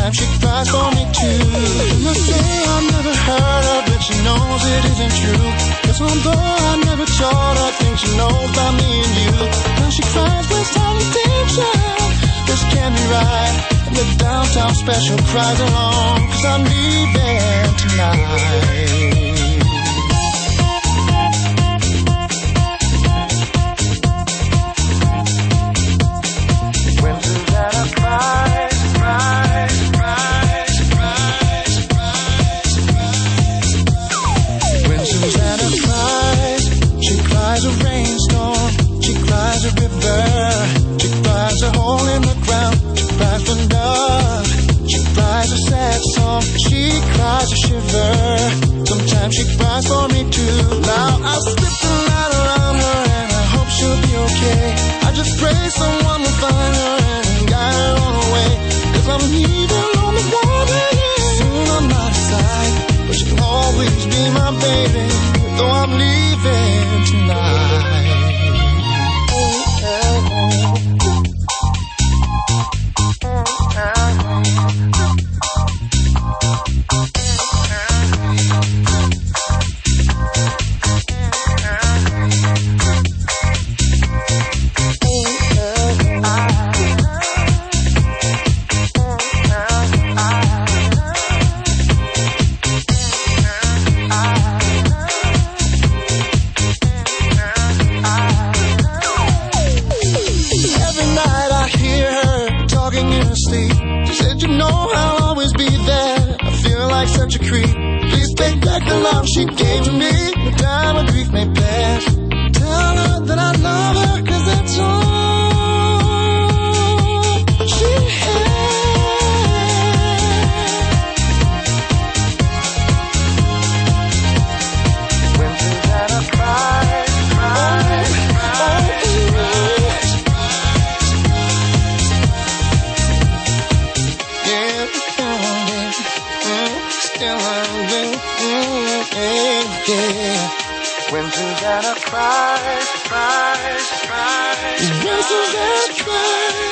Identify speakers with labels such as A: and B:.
A: Sometimes she cries for me too. And I say I've never heard her, but she knows it isn't true. Cause although I never told her things she knows about me and you. Now she cries with silent tension. This can't be right. And the downtown special cries along. Cause I'm leaving tonight. A rainstorm, she cries a river, she cries a hole in the ground, she cries for love, she cries a sad song, she cries a shiver, sometimes she cries for me too. Now I'll slip the light around her and I hope she'll be okay. I just pray someone will find her and guide her on her way. Cause I'm leaving on the water, yeah. Soon I'm not aside, but she'll always be my baby, though I'm leaving tonight. She said, you know I'll always be there. I feel like such a creep. Please take back the love she gave to me. The time of grief may pass. Tell her that I love her, cause that's all she has. When Susanna cries, when Susanna cries, cries, cries, when Susanna cries.